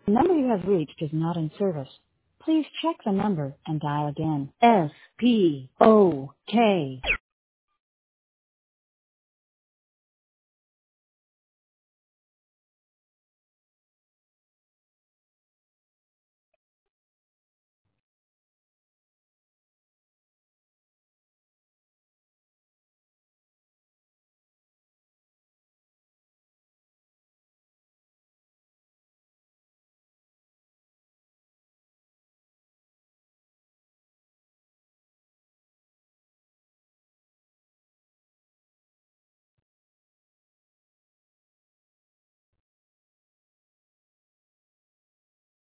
The number you have reached is not in service. Please check the number and dial again. SPOK